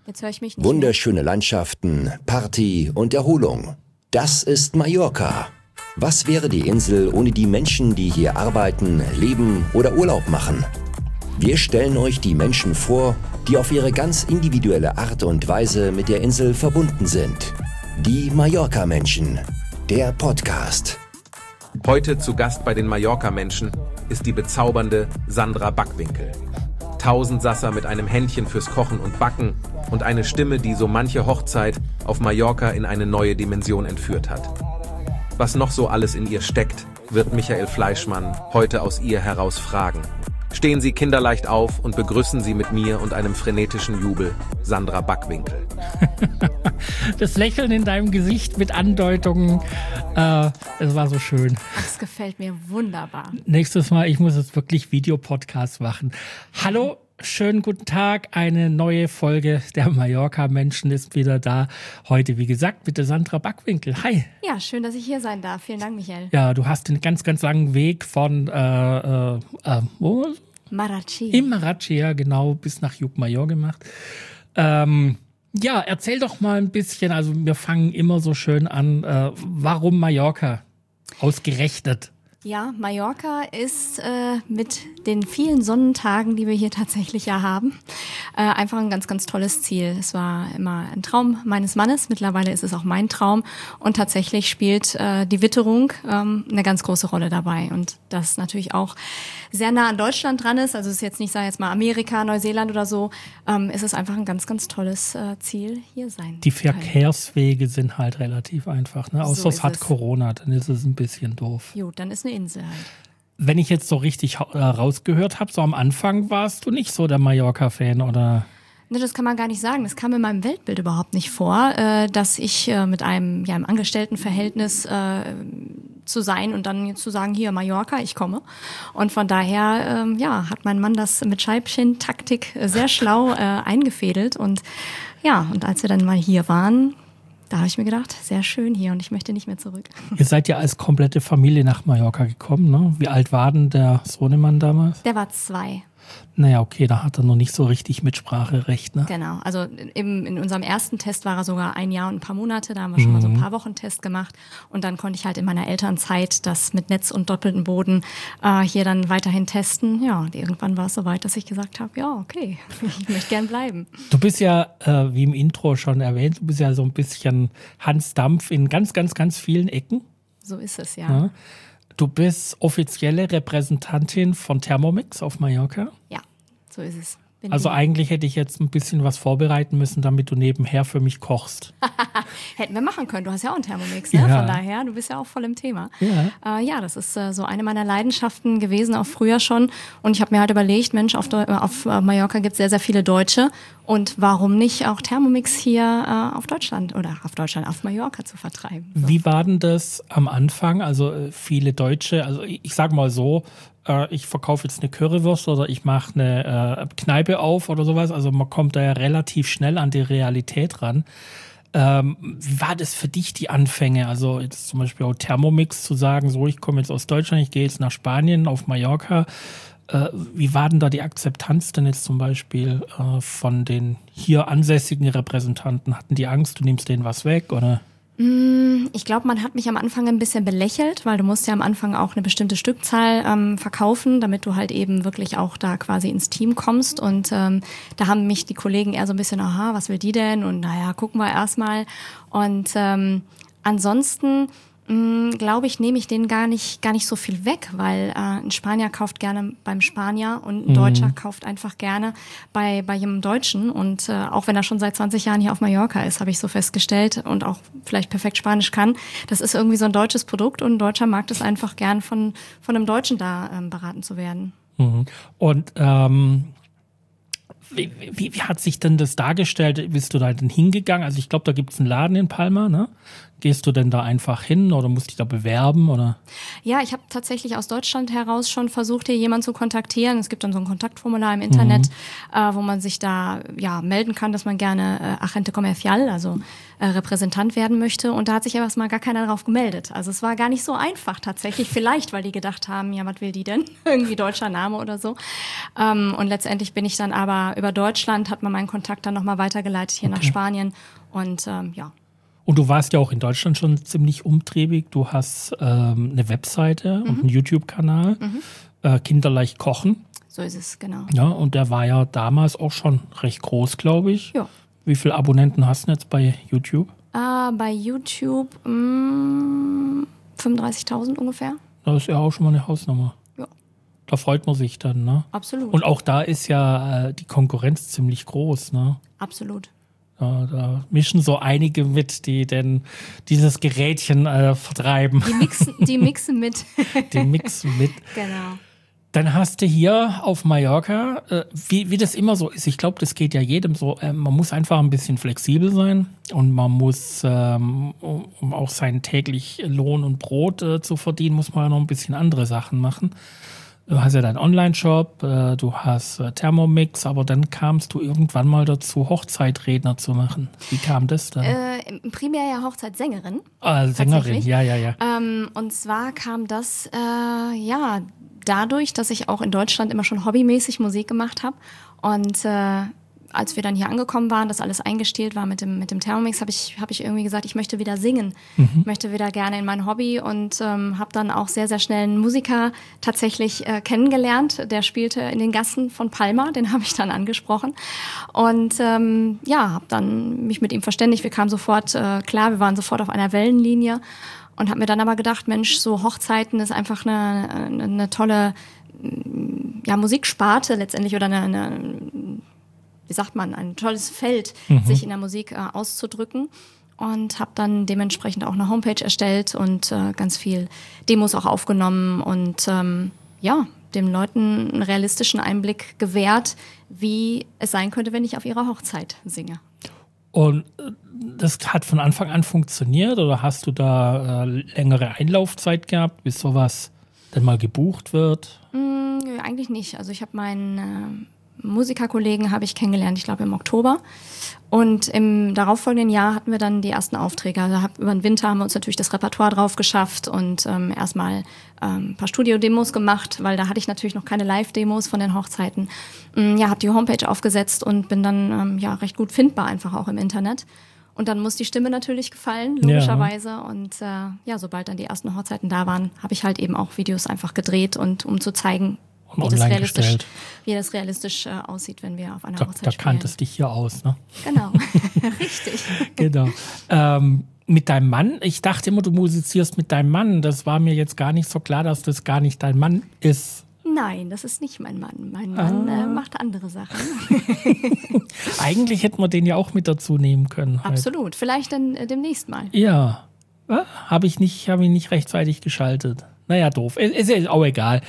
Jetzt höre ich mich nicht Wunderschöne Landschaften, Party und Erholung. Das ist Mallorca. Was wäre die Insel ohne die Menschen, die hier arbeiten, leben oder Urlaub machen? Wir stellen euch die Menschen vor, die auf ihre ganz individuelle Art und Weise mit der Insel verbunden sind. Die Mallorca-Menschen. Der Podcast. Heute zu Gast bei den Mallorca-Menschen ist die bezaubernde Sandra Backwinkel. Tausendsasser mit einem Händchen fürs Kochen und Backen und eine Stimme, die so manche Hochzeit auf Mallorca in eine neue Dimension entführt hat. Was noch so alles in ihr steckt, wird Michael Fleischmann heute aus ihr heraus fragen. Stehen Sie kinderleicht auf und begrüßen Sie mit mir und einem frenetischen Jubel Sandra Backwinkel. Das Lächeln in deinem Gesicht mit Andeutungen, es war so schön. Das gefällt mir wunderbar. Nächstes Mal, ich muss jetzt wirklich Videopodcast machen. Hallo, schönen guten Tag, eine neue Folge der Mallorca-Menschen ist wieder da. Heute, wie gesagt, mit der Sandra Backwinkel. Hi. Ja, schön, dass ich hier sein darf. Vielen Dank, Michael. Ja, du hast einen ganz, ganz langen Weg von, wo? Marachi. Im Marachi, ja genau, bis nach Llucmajor gemacht. Ja, erzähl doch mal ein bisschen, also wir fangen immer so schön an, warum Mallorca ausgerechnet? Ja, Mallorca ist mit den vielen Sonnentagen, die wir hier tatsächlich ja haben, einfach ein ganz, ganz tolles Ziel. Es war immer ein Traum meines Mannes, mittlerweile ist es auch mein Traum und tatsächlich spielt die Witterung eine ganz große Rolle dabei und das natürlich auch sehr nah an Deutschland dran ist, also es ist jetzt nicht, sag ich jetzt mal Amerika, Neuseeland oder so, ist es einfach ein ganz, ganz tolles Ziel, hier sein. Die Verkehrswege sind halt relativ einfach, ne? Außer es hat Corona, dann ist es ein bisschen doof. Jo, dann ist eine Insel halt. Wenn ich jetzt so richtig rausgehört habe, so am Anfang warst du nicht so der Mallorca-Fan, oder? Ne, das kann man gar nicht sagen. Das kam in meinem Weltbild überhaupt nicht vor, dass ich mit einem im Angestelltenverhältnis zu sein und dann zu sagen, hier Mallorca, ich komme. Und von daher hat mein Mann das mit Scheibchen-Taktik sehr schlau eingefädelt. Und ja, und als wir dann mal hier waren, da habe ich mir gedacht, sehr schön hier und ich möchte nicht mehr zurück. Ihr seid ja als komplette Familie nach Mallorca gekommen, ne? Wie alt war denn der Sohnemann damals? Der war 2. Naja, okay, da hat er noch nicht so richtig Mitspracherecht, ne? Genau, also in unserem ersten Test war er sogar 1 Jahr und ein paar Monate, da haben wir schon mal so ein paar Wochen Test gemacht und dann konnte ich halt in meiner Elternzeit das mit Netz und doppeltem Boden hier dann weiterhin testen. Ja, und irgendwann war es soweit, dass ich gesagt habe, ja, okay, ich möchte gern bleiben. Du bist ja, wie im Intro schon erwähnt, du bist ja so ein bisschen Hans Dampf in ganz, ganz, ganz vielen Ecken. So ist es, ja. Ja. Du bist offizielle Repräsentantin von Thermomix auf Mallorca. Ja, so ist es. Also eigentlich hätte ich jetzt ein bisschen was vorbereiten müssen, damit du nebenher für mich kochst. Hätten wir machen können. Du hast ja auch einen Thermomix, ne? Ja. Von daher, du bist ja auch voll im Thema. Ja, Das ist so eine meiner Leidenschaften gewesen, auch früher schon. Und ich habe mir halt überlegt, Mensch, auf Mallorca gibt es sehr, sehr viele Deutsche. Und warum nicht auch Thermomix hier auf Mallorca zu vertreiben? So. Wie war denn das am Anfang? Also viele Deutsche, also ich sag mal so, ich verkaufe jetzt eine Currywurst oder ich mache eine Kneipe auf oder sowas. Also man kommt da ja relativ schnell an die Realität ran. Wie war das für dich, die Anfänge? Also jetzt zum Beispiel auch Thermomix zu sagen, so ich komme jetzt aus Deutschland, ich gehe jetzt nach Spanien, auf Mallorca. Wie war denn da die Akzeptanz denn jetzt zum Beispiel von den hier ansässigen Repräsentanten? Hatten die Angst, du nimmst denen was weg, oder? Ich glaube, man hat mich am Anfang ein bisschen belächelt, weil du musst ja am Anfang auch eine bestimmte Stückzahl verkaufen, damit du halt eben wirklich auch da quasi ins Team kommst. Und da haben mich die Kollegen eher so ein bisschen, aha, was will die denn? Und naja, gucken wir erstmal. Und ansonsten glaube ich, nehme ich denen gar nicht so viel weg, weil ein Spanier kauft gerne beim Spanier und ein Deutscher kauft einfach gerne bei jedem Deutschen. Und auch wenn er schon seit 20 Jahren hier auf Mallorca ist, habe ich so festgestellt und auch vielleicht perfekt Spanisch kann, das ist irgendwie so ein deutsches Produkt und ein Deutscher mag es einfach gern von einem Deutschen da beraten zu werden. Und wie hat sich denn das dargestellt? Bist du da denn hingegangen? Also ich glaube, da gibt es einen Laden in Palma, ne? Gehst du denn da einfach hin oder musst dich da bewerben? Oder? Ja, ich habe tatsächlich aus Deutschland heraus schon versucht, hier jemanden zu kontaktieren. Es gibt dann so ein Kontaktformular im Internet, wo man sich da melden kann, dass man gerne Agente Comercial, also Repräsentant werden möchte. Und da hat sich aber erstmal gar keiner drauf gemeldet. Also es war gar nicht so einfach tatsächlich. Vielleicht, weil die gedacht haben, ja, was will die denn? Irgendwie deutscher Name oder so. Und letztendlich bin ich dann aber über Deutschland, hat man meinen Kontakt dann nochmal weitergeleitet hier nach Spanien. Und Und du warst ja auch in Deutschland schon ziemlich umtriebig. Du hast eine Webseite und einen YouTube-Kanal, Kinderleicht kochen. So ist es, genau. Ja, und der war ja damals auch schon recht groß, glaube ich. Ja. Wie viele Abonnenten hast du jetzt bei YouTube? Bei YouTube 35.000 ungefähr. Das ist ja auch schon mal eine Hausnummer. Ja. Da freut man sich dann, ne? Absolut. Und auch da ist ja die Konkurrenz ziemlich groß, ne? Absolut. Da mischen so einige mit, die denn dieses Gerätchen vertreiben. Die mixen mit. Die mixen mit. Genau. Dann hast du hier auf Mallorca, wie das immer so ist, ich glaube, das geht ja jedem so, man muss einfach ein bisschen flexibel sein und man muss, um auch seinen täglich Lohn und Brot zu verdienen, muss man ja noch ein bisschen andere Sachen machen. Du hast ja deinen Online-Shop, du hast Thermomix, aber dann kamst du irgendwann mal dazu, Hochzeitredner zu machen. Wie kam das dann? Primär ja Hochzeitssängerin. Sängerin, ja. Und zwar kam das, dadurch, dass ich auch in Deutschland immer schon hobbymäßig Musik gemacht habe. Und als wir dann hier angekommen waren, dass alles eingestellt war mit dem Thermomix, habe ich irgendwie gesagt, ich möchte wieder singen. Ich möchte wieder gerne in mein Hobby und habe dann auch sehr, sehr schnell einen Musiker tatsächlich kennengelernt. Der spielte in den Gassen von Palma, den habe ich dann angesprochen. Und habe dann mich mit ihm verständigt. Wir kamen sofort klar, wir waren sofort auf einer Wellenlinie. Und habe mir dann aber gedacht, Mensch, so Hochzeiten ist einfach eine tolle Musiksparte letztendlich oder ein tolles Feld, sich in der Musik auszudrücken. Und habe dann dementsprechend auch eine Homepage erstellt und ganz viel Demos auch aufgenommen und den Leuten einen realistischen Einblick gewährt, wie es sein könnte, wenn ich auf ihrer Hochzeit singe. Und das hat von Anfang an funktioniert oder hast du da längere Einlaufzeit gehabt, bis sowas dann mal gebucht wird? Eigentlich nicht. Also ich habe meinen Musikerkollegen habe ich kennengelernt, ich glaube im Oktober. Und im darauffolgenden Jahr hatten wir dann die ersten Aufträge. Also über den Winter haben wir uns natürlich das Repertoire drauf geschafft und erstmal ein paar Studio-Demos gemacht, weil da hatte ich natürlich noch keine Live-Demos von den Hochzeiten. Habe die Homepage aufgesetzt und bin dann recht gut findbar einfach auch im Internet. Und dann muss die Stimme natürlich gefallen, logischerweise. Ja. Und sobald dann die ersten Hochzeiten da waren, habe ich halt eben auch Videos einfach gedreht, und um zu zeigen, wie das realistisch aussieht, wenn wir auf einer Hochzeit spielen. Da kanntest dich hier aus, ne? Genau, richtig. Genau. Mit deinem Mann, ich dachte immer, du musizierst mit deinem Mann. Das war mir jetzt gar nicht so klar, dass das gar nicht dein Mann ist. Nein, das ist nicht mein Mann. Mein Mann macht andere Sachen. Eigentlich hätten wir den ja auch mit dazu nehmen können. Absolut, halt. Vielleicht dann demnächst mal. Ja, habe ich nicht rechtzeitig geschaltet. Naja, doof. Ist ja auch egal.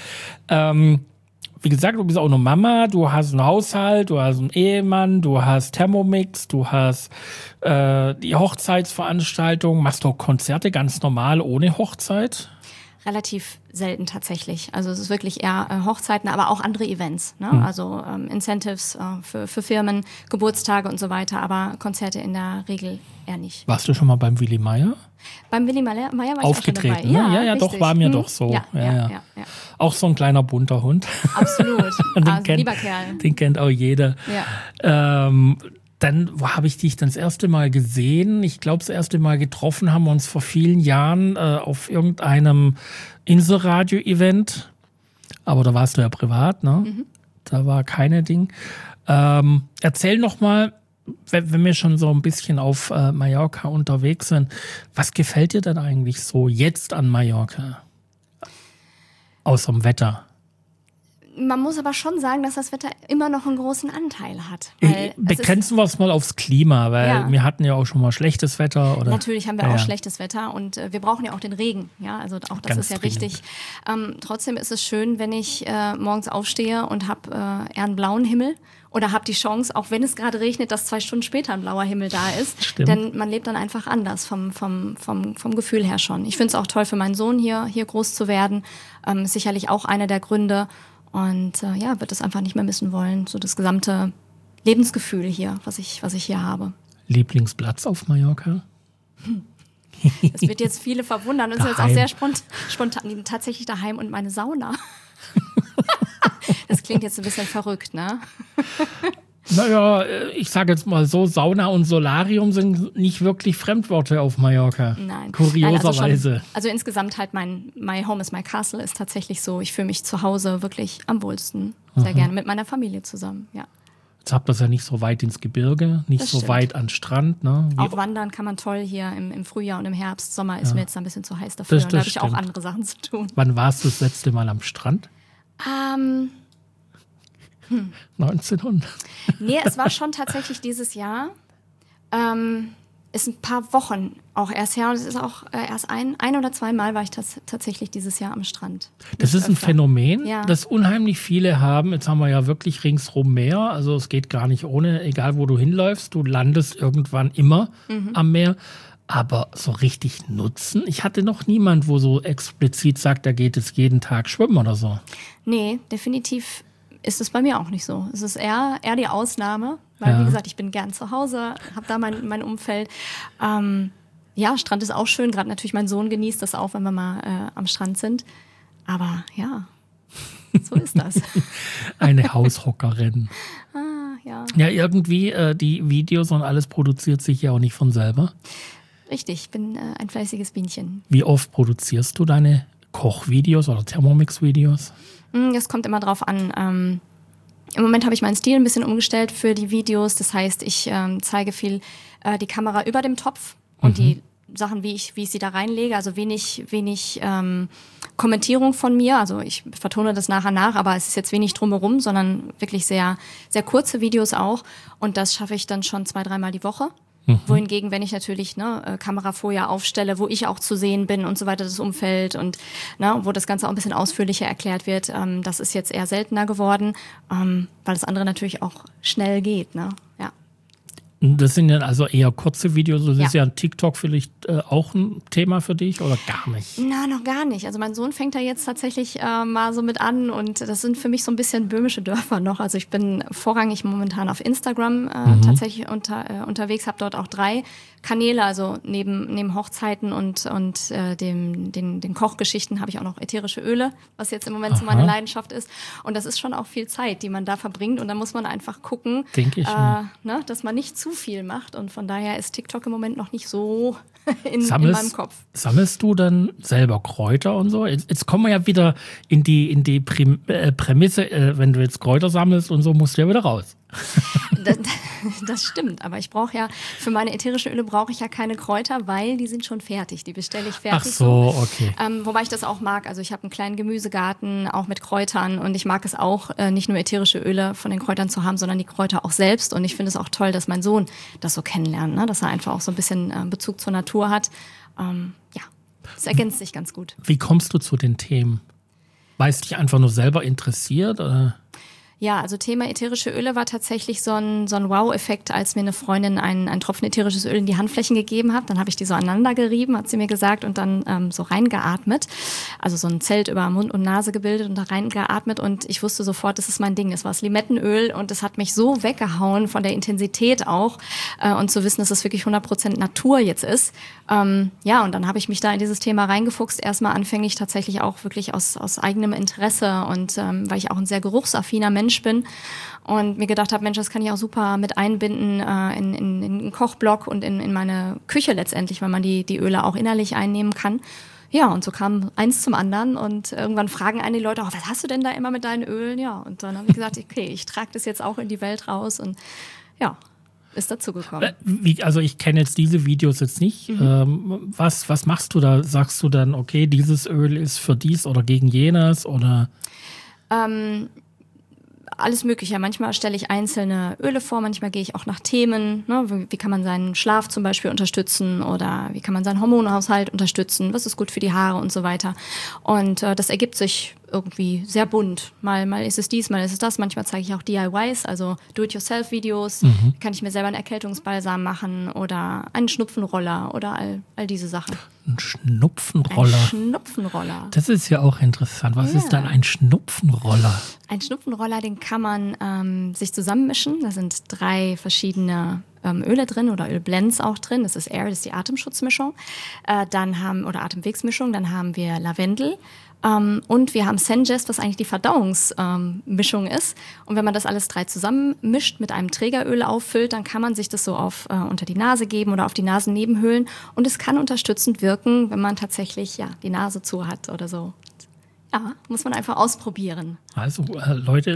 Wie gesagt, du bist auch eine Mama, du hast einen Haushalt, du hast einen Ehemann, du hast Thermomix, du hast die Hochzeitsveranstaltung. Machst du auch Konzerte ganz normal ohne Hochzeit? Relativ selten tatsächlich. Also es ist wirklich eher Hochzeiten, aber auch andere Events. Ne? Also Incentives für Firmen, Geburtstage und so weiter, aber Konzerte in der Regel eher nicht. Warst du schon mal beim Willi Meier? Beim Willi Meier war ich aufgetreten, auch schon dabei. Ne? Ja, doch, war mir doch so. Ja. Auch so ein kleiner bunter Hund. Absolut. Lieber Kerl. Den kennt auch jeder. Ja. Dann habe ich dich dann das erste Mal gesehen. Ich glaube, das erste Mal getroffen haben wir uns vor vielen Jahren auf irgendeinem Inselradio-Event. Aber da warst du ja privat, ne? Da war keine Ding. Erzähl noch mal, wenn wir schon so ein bisschen auf Mallorca unterwegs sind, was gefällt dir denn eigentlich so jetzt an Mallorca? Außer dem Wetter. Man muss aber schon sagen, dass das Wetter immer noch einen großen Anteil hat. Weil begrenzen wir es mal aufs Klima, weil wir hatten ja auch schon mal schlechtes Wetter. Oder? Natürlich haben wir auch schlechtes Wetter und wir brauchen ja auch den Regen. Ja, also auch das ist ja wichtig. Trotzdem ist es schön, wenn ich morgens aufstehe und habe eher einen blauen Himmel oder habe die Chance, auch wenn es gerade regnet, dass 2 Stunden später ein blauer Himmel da ist. Stimmt. Denn man lebt dann einfach anders vom Gefühl her schon. Ich finde es auch toll für meinen Sohn hier groß zu werden. Ist sicherlich auch einer der Gründe. Und wird es einfach nicht mehr missen wollen. So das gesamte Lebensgefühl hier, was ich hier habe. Lieblingsplatz auf Mallorca? Das wird jetzt viele verwundern. Das ist jetzt auch sehr spontan. Tatsächlich daheim und meine Sauna. Das klingt jetzt ein bisschen verrückt, ne? Naja, ich sage jetzt mal so, Sauna und Solarium sind nicht wirklich Fremdworte auf Mallorca. Nein. Kurioserweise. Also insgesamt halt My Home is my Castle ist tatsächlich so, ich fühle mich zu Hause wirklich am wohlsten. Sehr gerne mit meiner Familie zusammen, ja. Jetzt habt ihr es ja nicht so weit ins Gebirge, nicht so weit an den Strand. Ne? Auch wandern kann man toll hier im Frühjahr und im Herbst. Sommer ist mir jetzt ein bisschen zu heiß dafür. Und da habe ich auch andere Sachen zu tun. Wann warst du das letzte Mal am Strand? 1900. Nee, es war schon tatsächlich dieses Jahr. Ist ein paar Wochen auch erst her. Und es ist auch erst ein oder zweimal war ich tatsächlich dieses Jahr am Strand. Das ist ein Phänomen, das unheimlich viele haben. Jetzt haben wir ja wirklich ringsrum Meer. Also es geht gar nicht ohne, egal wo du hinläufst. Du landest irgendwann immer am Meer. Aber so richtig nutzen? Ich hatte noch niemand, wo so explizit sagt, er geht jetzt jeden Tag schwimmen oder so. Nee, definitiv ist es bei mir auch nicht so. Es ist eher die Ausnahme, weil wie gesagt, ich bin gern zu Hause, habe da mein Umfeld. Strand ist auch schön, gerade natürlich mein Sohn genießt das auch, wenn wir mal am Strand sind. Aber ja, so ist das. Eine Haushockerin. Ja. Ja, irgendwie die Videos und alles produziert sich ja auch nicht von selber. Richtig, ich bin ein fleißiges Bienchen. Wie oft produzierst du deine Kochvideos oder Thermomix-Videos? Das kommt immer drauf an. Im Moment habe ich meinen Stil ein bisschen umgestellt für die Videos. Das heißt, ich zeige viel die Kamera über dem Topf und die Sachen, wie ich sie da reinlege. Also wenig Kommentierung von mir. Also ich vertone das nachher nach, aber es ist jetzt wenig drumherum, sondern wirklich sehr, sehr kurze Videos auch. Und das schaffe ich dann schon 2-3 Mal die Woche. Wohingegen, wenn ich natürlich Kamerafolie aufstelle, wo ich auch zu sehen bin und so weiter, das Umfeld und wo das Ganze auch ein bisschen ausführlicher erklärt wird, das ist jetzt eher seltener geworden, weil das andere natürlich auch schnell geht. Ne? Ja. Das sind ja also eher kurze Videos. Das ist ja ein TikTok vielleicht auch ein Thema für dich oder gar nicht? Na, noch gar nicht. Also mein Sohn fängt da jetzt tatsächlich mal so mit an und das sind für mich so ein bisschen böhmische Dörfer noch. Also ich bin vorrangig momentan auf Instagram tatsächlich unterwegs, habe dort auch 3 Kanäle, also neben Hochzeiten und den Kochgeschichten habe ich auch noch ätherische Öle, was jetzt im Moment so meine Leidenschaft ist. Und das ist schon auch viel Zeit, die man da verbringt. Und da muss man einfach gucken, dass man nicht zu viel macht. Und von daher ist TikTok im Moment noch nicht so in meinem Kopf. Sammelst du dann selber Kräuter und so? Jetzt kommen wir ja wieder in die Prämisse, wenn du jetzt Kräuter sammelst und so, musst du ja wieder raus. Das stimmt, aber ich brauche ja, für meine ätherische Öle brauche ich ja keine Kräuter, weil die sind schon fertig, die bestelle ich fertig. Ach so, okay. Wobei ich das auch mag, also ich habe einen kleinen Gemüsegarten, auch mit Kräutern und ich mag es auch, nicht nur ätherische Öle von den Kräutern zu haben, sondern die Kräuter auch selbst und ich finde es auch toll, dass mein Sohn das so kennenlernt, ne? Dass er einfach auch so ein bisschen Bezug zur Natur hat. Das ergänzt sich ganz gut. Wie kommst du zu den Themen? Weil es dich einfach nur selber interessiert, oder? Ja, also Thema ätherische Öle war tatsächlich so ein Wow-Effekt, als mir eine Freundin einen Tropfen ätherisches Öl in die Handflächen gegeben hat. Dann habe ich die so aneinander gerieben, hat sie mir gesagt, und dann so reingeatmet. Also so ein Zelt über Mund und Nase gebildet und da reingeatmet. Und ich wusste sofort, das ist mein Ding. Das war das Limettenöl und das hat mich so weggehauen von der Intensität auch. Und zu wissen, dass es wirklich 100% Natur jetzt ist. Und dann habe ich mich da in dieses Thema reingefuchst. Erstmal anfänglich tatsächlich auch wirklich aus eigenem Interesse und weil ich auch ein sehr geruchsaffiner Mensch bin und mir gedacht habe, Mensch, das kann ich auch super mit einbinden in den Kochblock und in meine Küche letztendlich, weil man die Öle auch innerlich einnehmen kann. Ja, und so kam eins zum anderen und irgendwann fragen einen die Leute auch, was hast du denn da immer mit deinen Ölen? Ja, und dann habe ich gesagt, okay, ich trage das jetzt auch in die Welt raus und ja, ist dazu gekommen. Also ich kenne jetzt diese Videos jetzt nicht. Was machst du da? Sagst du dann, okay, dieses Öl ist für dies oder gegen jenes oder... Alles Mögliche. Manchmal stelle ich einzelne Öle vor, manchmal gehe ich auch nach Themen. Ne? Wie kann man seinen Schlaf zum Beispiel unterstützen oder wie kann man seinen Hormonhaushalt unterstützen? Was ist gut für die Haare und so weiter? Und das ergibt sich irgendwie sehr bunt. Mal ist es dies, mal ist es das. Manchmal zeige ich auch DIYs, also Do-it-yourself-Videos. Kann ich mir selber einen Erkältungsbalsam machen oder einen Schnupfenroller oder all diese Sachen. Ein Schnupfenroller. Ein Schnupfenroller. Das ist ja auch interessant. Was ist dann ein Schnupfenroller? Ein Schnupfenroller, den kann man sich zusammenmischen. Da sind 3 verschiedene Öle drin oder Ölblends auch drin. Das ist Air, das ist die Atemschutzmischung. Oder Atemwegsmischung. Dann haben wir Lavendel. Und wir haben Sengest, was eigentlich die Verdauungsmischung ist. Und wenn man das alles 3 zusammen mischt, mit einem Trägeröl auffüllt, dann kann man sich das so unter die Nase geben oder auf die Nasennebenhöhlen. Und es kann unterstützend wirken, wenn man tatsächlich die Nase zu hat oder so. Ja, muss man einfach ausprobieren. Also Leute,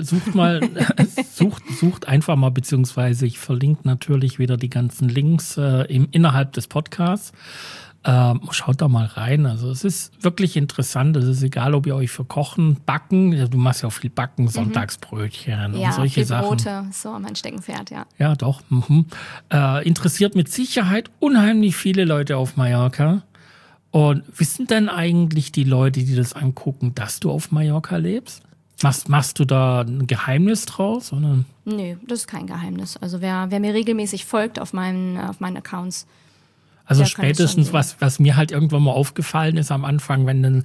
sucht einfach mal, beziehungsweise ich verlinke natürlich wieder die ganzen Links innerhalb des Podcasts. Schaut da mal rein. Also es ist wirklich interessant. Es ist egal, ob ihr euch für Kochen, Backen, du machst ja auch viel Backen, Sonntagsbrötchen und solche Sachen. Brote, so mein Steckenpferd, ja. Ja, doch. Interessiert mit Sicherheit unheimlich viele Leute auf Mallorca. Und wissen denn eigentlich die Leute, die das angucken, dass du auf Mallorca lebst? Machst du da ein Geheimnis draus? Oder? Nee, das ist kein Geheimnis. Also wer mir regelmäßig folgt auf meinen Accounts. Also spätestens, was mir halt irgendwann mal aufgefallen ist am Anfang, wenn dann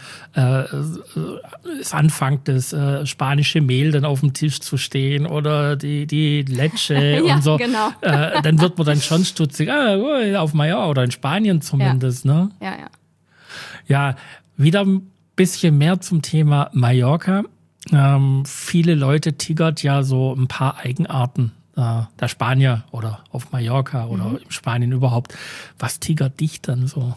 es anfängt, das spanische Mehl dann auf dem Tisch zu stehen oder die Leche ja, und so, genau. Dann wird man dann schon stutzig, auf Mallorca oder in Spanien zumindest. Ja. Ne? Ja. Ja, wieder ein bisschen mehr zum Thema Mallorca. Viele Leute tigert ja so ein paar Eigenarten der Spanier oder auf Mallorca oder in Spanien überhaupt. Was tigert dich dann so?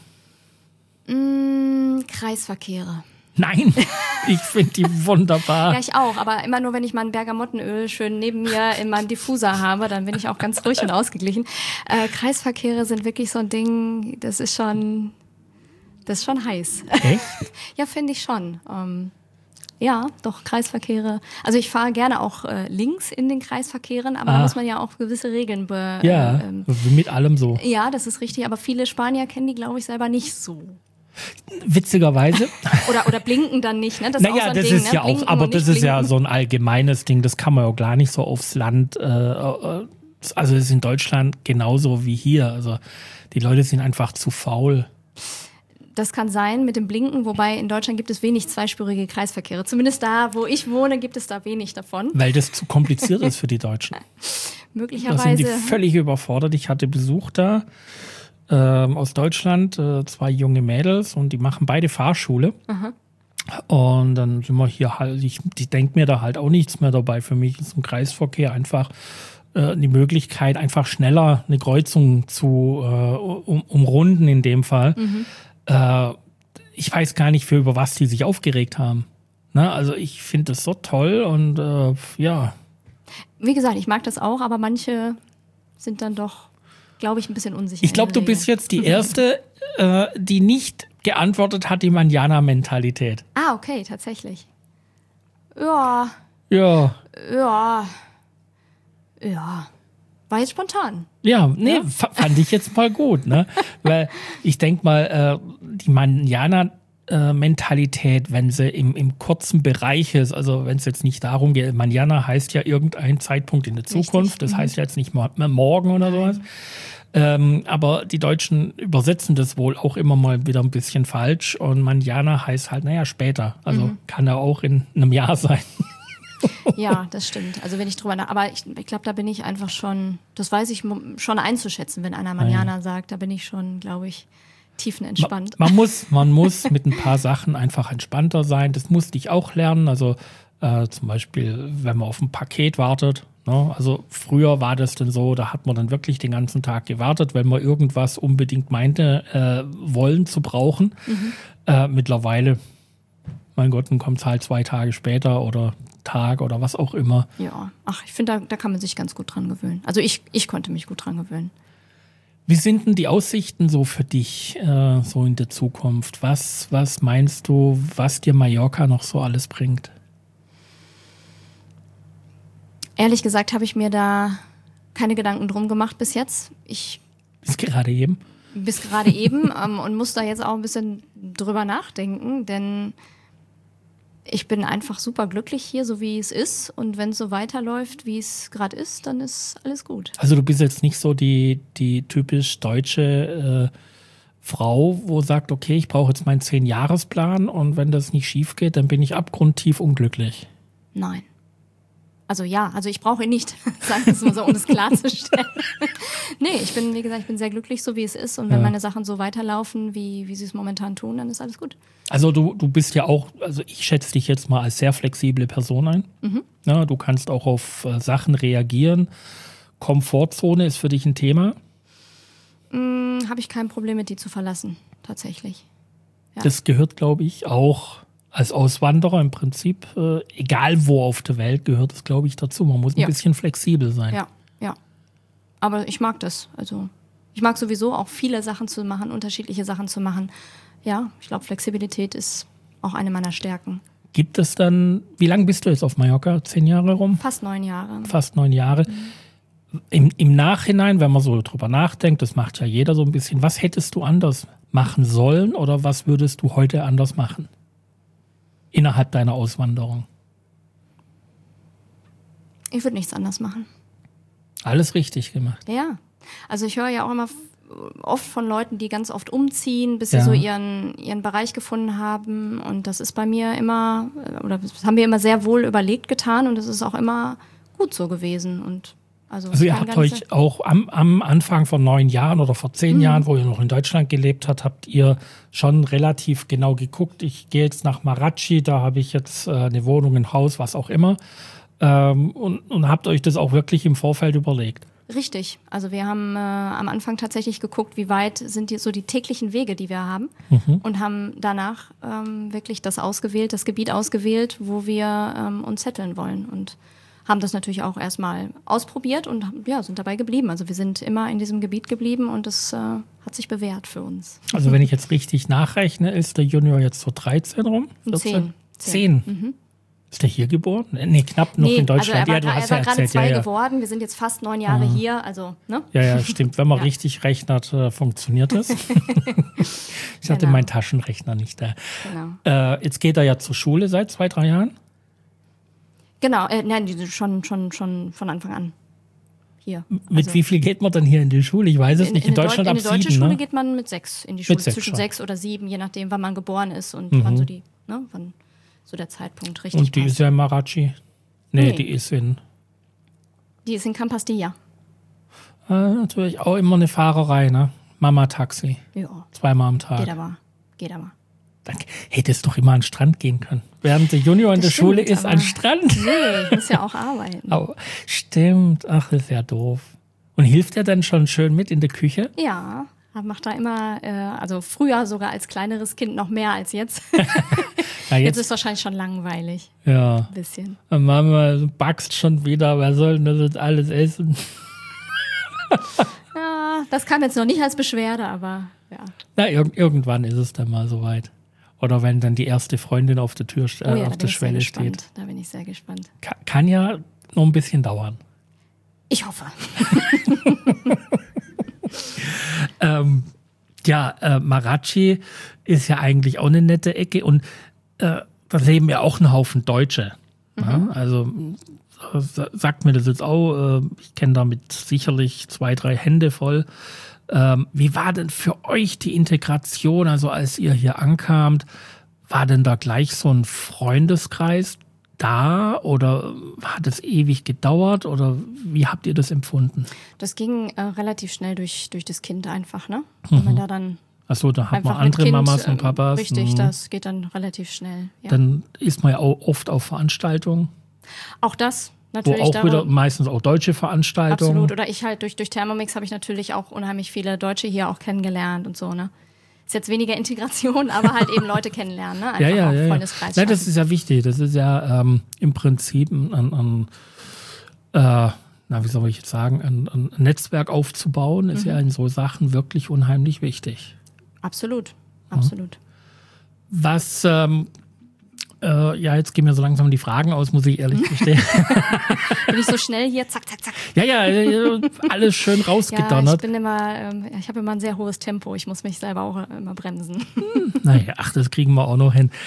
Kreisverkehre. Nein, ich finde die wunderbar. Ja, ich auch, aber immer nur, wenn ich mein Bergamottenöl schön neben mir in meinem Diffuser habe, dann bin ich auch ganz ruhig und ausgeglichen. Kreisverkehre sind wirklich so ein Ding, das ist schon heiß. Echt? Ja, finde ich schon. Ja, doch, Kreisverkehre. Also ich fahre gerne auch links in den Kreisverkehren, aber da muss man ja auch gewisse Regeln mit allem so. Ja, das ist richtig, aber viele Spanier kennen die, glaube ich, selber nicht so. Witzigerweise. Oder blinken dann nicht, ne? Das naja, ist auch so ein das Ding, ist ne? ja auch, Blinken aber und das nicht ist ja blinken. so ein allgemeines Ding, das kann man ja auch gar nicht so aufs Land, also das ist in Deutschland genauso wie hier. Also die Leute sind einfach zu faul. Das kann sein mit dem Blinken, wobei in Deutschland gibt es wenig zweispurige Kreisverkehre. Zumindest da, wo ich wohne, gibt es da wenig davon. Weil das zu kompliziert ist für die Deutschen. Möglicherweise. Da sind die völlig überfordert. Ich hatte Besuch da aus Deutschland, 2 junge Mädels und die machen beide Fahrschule. Aha. Und dann sind wir hier halt, ich denke mir da halt auch nichts mehr dabei. Für mich ist ein Kreisverkehr einfach die Möglichkeit, einfach schneller eine Kreuzung zu umrunden in dem Fall. Ich weiß gar nicht, über was die sich aufgeregt haben. Ne? Also ich finde das so toll und ja. Wie gesagt, ich mag das auch, aber manche sind dann doch, glaube ich, ein bisschen unsicher. Ich glaube, du bist jetzt die Erste, die nicht geantwortet hat, die Manjana-Mentalität. Ah, okay, tatsächlich. Ja. War jetzt spontan. Ja, nee, fand ich jetzt mal gut, ne? Weil ich denke mal, die Manjana-Mentalität, wenn sie im kurzen Bereich ist, also wenn es jetzt nicht darum geht, Manjana heißt ja irgendein Zeitpunkt in der Zukunft, das heißt ja jetzt nicht mehr morgen oder sowas. Aber die Deutschen übersetzen das wohl auch immer mal wieder ein bisschen falsch und Manjana heißt halt, später. Also kann er auch in einem Jahr sein. Ja, das stimmt. Also wenn ich drüber aber ich glaube, da bin ich einfach schon, das weiß ich schon einzuschätzen, wenn einer Manjana sagt, da bin ich schon, glaube ich, tiefenentspannt. Man muss mit ein paar Sachen einfach entspannter sein. Das musste ich auch lernen. Also zum Beispiel, wenn man auf ein Paket wartet. Ne? Also früher war das dann so, da hat man dann wirklich den ganzen Tag gewartet, wenn man irgendwas unbedingt meinte, wollen zu brauchen. Mittlerweile, mein Gott, dann kommt es halt 2 Tage später oder Tag oder was auch immer. Ja, ich finde, da kann man sich ganz gut dran gewöhnen. Also ich konnte mich gut dran gewöhnen. Wie sind denn die Aussichten so für dich so in der Zukunft? Was meinst du, was dir Mallorca noch so alles bringt? Ehrlich gesagt habe ich mir da keine Gedanken drum gemacht bis jetzt. Bis gerade eben. Und muss da jetzt auch ein bisschen drüber nachdenken, denn ich bin einfach super glücklich hier, so wie es ist. Und wenn es so weiterläuft, wie es gerade ist, dann ist alles gut. Also du bist jetzt nicht so die typisch deutsche Frau, wo sagt, okay, ich brauche jetzt meinen 10-Jahresplan und wenn das nicht schief geht, dann bin ich abgrundtief unglücklich. Nein. Also ich brauche ihn nicht, sagen wir es mal so, um es klarzustellen. Nee, wie gesagt, ich bin sehr glücklich, so wie es ist. Und wenn meine Sachen so weiterlaufen, wie sie es momentan tun, dann ist alles gut. Also du bist ja auch, also ich schätze dich jetzt mal als sehr flexible Person ein. Ja, du kannst auch auf Sachen reagieren. Komfortzone ist für dich ein Thema? Habe ich kein Problem mit, die zu verlassen, tatsächlich. Ja. Das gehört, glaube ich, auch als Auswanderer im Prinzip, egal wo auf der Welt, gehört es, glaube ich, dazu. Man muss ein bisschen flexibel sein. Ja. Aber ich mag das. Also ich mag sowieso auch viele Sachen zu machen, unterschiedliche Sachen zu machen. Ja, ich glaube, Flexibilität ist auch eine meiner Stärken. Gibt es dann, wie lange bist du jetzt auf Mallorca? 10 Jahre rum? Fast 9 Jahre. Fast 9 Jahre. Im Nachhinein, wenn man so drüber nachdenkt, das macht ja jeder so ein bisschen, was hättest du anders machen sollen oder was würdest du heute anders machen? Innerhalb deiner Auswanderung? Ich würde nichts anders machen. Alles richtig gemacht. Ja, also ich höre ja auch immer oft von Leuten, die ganz oft umziehen, bis sie so ihren Bereich gefunden haben. Und das ist bei mir immer, oder das haben wir immer sehr wohl überlegt getan und es ist auch immer gut so gewesen. Und also ihr habt euch auch am Anfang von 9 Jahren oder vor 10 Jahren, wo ihr noch in Deutschland gelebt habt, habt ihr schon relativ genau geguckt. Ich gehe jetzt nach Marachi, da habe ich jetzt eine Wohnung, ein Haus, was auch immer. Und habt euch das auch wirklich im Vorfeld überlegt? Richtig. Also wir haben am Anfang tatsächlich geguckt, wie weit sind so die täglichen Wege, die wir haben. Und haben danach wirklich das Gebiet ausgewählt, wo wir uns setteln wollen. Und haben das natürlich auch erstmal ausprobiert und sind dabei geblieben. Also wir sind immer in diesem Gebiet geblieben und das hat sich bewährt für uns. Also wenn ich jetzt richtig nachrechne, ist der Junior jetzt so 13 rum? 10. 10. Ist der hier geboren? Nee, knapp noch in Deutschland. Also er war gerade 2 geworden. Wir sind jetzt fast 9 Jahre hier. Also, ne? Ja, stimmt. Wenn man richtig rechnet, funktioniert das. Ich hatte meinen Taschenrechner nicht da. Genau. Jetzt geht er ja zur Schule seit 2-3 Jahren? Genau, nein, schon von Anfang an hier. Mit wie viel geht man dann hier in die Schule? Ich weiß es nicht. In Deutschland ab 7, in die deutsche Schule geht man mit 6 in die Schule. Zwischen 6 oder 7, je nachdem, wann man geboren ist und wann wann so der Zeitpunkt richtig Und die passt. ist ja in Marachi? Nee, die ist in Campastilla. Natürlich auch immer eine Fahrerei, ne? Mama-Taxi. Ja. 2-mal am Tag. Geht aber. Dann hättest doch immer an den Strand gehen können. Während der Junior in der Schule ist, an den Strand. Nee, muss ja auch arbeiten. Oh, stimmt. Ach, das ist ja doof. Und hilft er dann schon schön mit in der Küche? Ja, macht da immer, also früher sogar als kleineres Kind noch mehr als jetzt. Ja, jetzt ist wahrscheinlich schon langweilig. Ja. Ein bisschen. Mama, du backst schon wieder. Wer soll denn das jetzt alles essen? Ja, das kam jetzt noch nicht als Beschwerde, aber ja. Na, irgendwann ist es dann mal soweit. Oder wenn dann die erste Freundin auf der Tür auf der Schwelle steht. Da bin ich sehr gespannt. Kann ja noch ein bisschen dauern. Ich hoffe. Marachi ist ja eigentlich auch eine nette Ecke und da leben ja auch ein Haufen Deutsche. Ja, also sagt mir das jetzt auch, ich kenne damit sicherlich 2-3 Hände voll. Wie war denn für euch die Integration, also als ihr hier ankamt, war denn da gleich so ein Freundeskreis da oder hat es ewig gedauert oder wie habt ihr das empfunden? Das ging relativ schnell durch das Kind einfach, ne? Wenn man da dann Achso, da hat man andere Mamas und Papas. Richtig, das geht dann relativ schnell. Ja. Dann ist man ja auch oft auf Veranstaltungen. Auch das. Natürlich wo auch wieder meistens auch deutsche Veranstaltungen. Absolut. Oder ich halt durch Thermomix habe ich natürlich auch unheimlich viele Deutsche hier auch kennengelernt und so, ne? Ist jetzt weniger Integration, aber halt eben Leute kennenlernen, ne? Einfach auch Freundeskreis. Nein, das ist ja wichtig. Das ist ja im Prinzip ein Netzwerk aufzubauen, ist ja in so Sachen wirklich unheimlich wichtig. Absolut. Was Ja, jetzt gehen mir so langsam die Fragen aus, muss ich ehrlich gestehen. Bin ich so schnell hier, zack, zack, zack. Ja, alles schön rausgedonnert. Ich habe immer ein sehr hohes Tempo. Ich muss mich selber auch immer bremsen. Naja, das kriegen wir auch noch hin.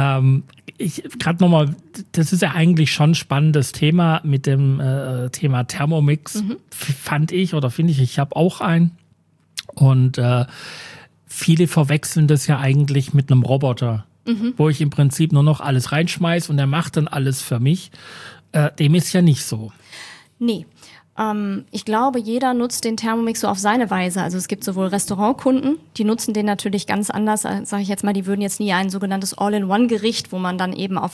Gerade nochmal, das ist ja eigentlich schon ein spannendes Thema mit dem Thema Thermomix, fand ich oder finde ich. Ich habe auch einen. Und viele verwechseln das ja eigentlich mit einem Roboter, wo ich im Prinzip nur noch alles reinschmeiße und der macht dann alles für mich. Dem ist ja nicht so. Nee. Ich glaube, jeder nutzt den Thermomix so auf seine Weise. Also es gibt sowohl Restaurantkunden, die nutzen den natürlich ganz anders, sage ich jetzt mal, die würden jetzt nie ein sogenanntes All-in-One-Gericht, wo man dann eben auf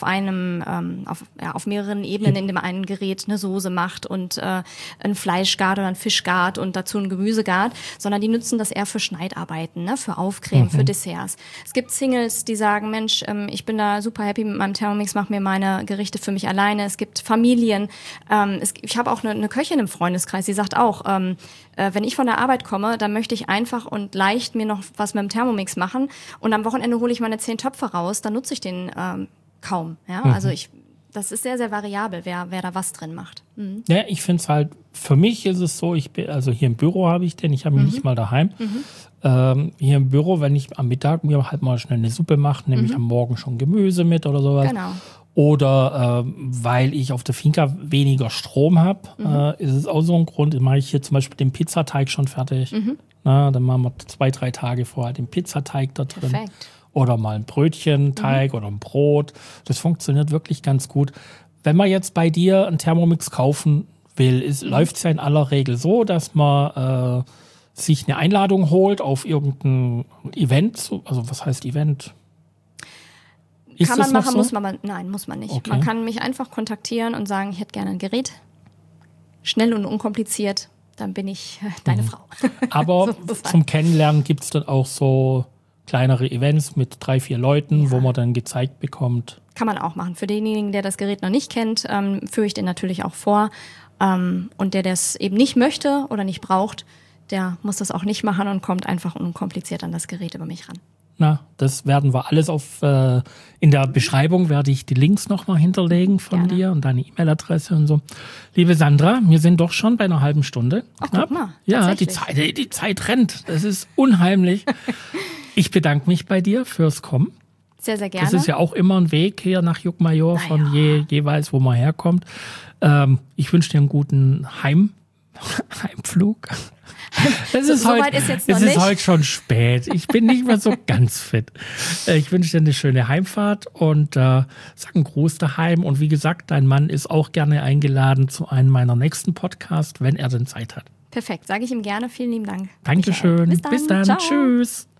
mehreren Ebenen in dem einen Gerät eine Soße macht und ein Fleischgart oder ein Fischgart und dazu ein Gemüsegart, sondern die nutzen das eher für Schneidarbeiten, ne, für Aufcremen, für Desserts. Es gibt Singles, die sagen, Mensch, ich bin da super happy mit meinem Thermomix, mache mir meine Gerichte für mich alleine. Es gibt Familien. Ich habe auch eine Köchin im Freundeskreis, die sagt auch, wenn ich von der Arbeit komme, dann möchte ich einfach und leicht mir noch was mit dem Thermomix machen und am Wochenende hole ich meine 10 Töpfe raus, dann nutze ich den kaum. Ja? Also das ist sehr, sehr variabel, wer da was drin macht. Ja, ich finde es halt, für mich ist es so, also hier im Büro habe ich den, ich habe ihn nicht mal daheim. Hier im Büro, wenn ich am Mittag mir halt mal schnell eine Suppe mache, nehme ich am Morgen schon Gemüse mit oder sowas. Genau. Oder weil ich auf der Finca weniger Strom habe, ist es auch so ein Grund. Mache ich hier zum Beispiel den Pizzateig schon fertig. Na, dann machen wir 2-3 Tage vorher den Pizzateig da drin. Perfekt. Oder mal ein Brötchenteig oder ein Brot. Das funktioniert wirklich ganz gut. Wenn man jetzt bei dir einen Thermomix kaufen will, läuft es ja in aller Regel so, dass man sich eine Einladung holt auf irgendein Event. Also was heißt Event? Kann man machen, so? Nein, muss man nicht. Okay. Man kann mich einfach kontaktieren und sagen, ich hätte gerne ein Gerät. Schnell und unkompliziert, dann bin ich deine Frau. Aber zum Kennenlernen gibt es dann auch so kleinere Events mit 3-4 Leuten, wo man dann gezeigt bekommt. Kann man auch machen. Für denjenigen, der das Gerät noch nicht kennt, führe ich den natürlich auch vor. Und der das eben nicht möchte oder nicht braucht, der muss das auch nicht machen und kommt einfach unkompliziert an das Gerät über mich ran. Na, das werden wir alles in der Beschreibung werde ich die Links nochmal hinterlegen von dir und deine E-Mail-Adresse und so. Liebe Sandra, wir sind doch schon bei einer halben Stunde. Ach, guck mal. Ja, die Zeit rennt. Das ist unheimlich. Ich bedanke mich bei dir fürs Kommen. Sehr, sehr gerne. Das ist ja auch immer ein Weg hier nach Juckmajor von jeweils, wo man herkommt. Ich wünsche dir einen guten Heimflug. Es ist heute schon spät. Ich bin nicht mehr so ganz fit. Ich wünsche dir eine schöne Heimfahrt und sag einen Gruß daheim. Und wie gesagt, dein Mann ist auch gerne eingeladen zu einem meiner nächsten Podcasts, wenn er denn Zeit hat. Perfekt, sage ich ihm gerne. Vielen lieben Dank. Dankeschön. Bis dann. Ciao. Tschüss.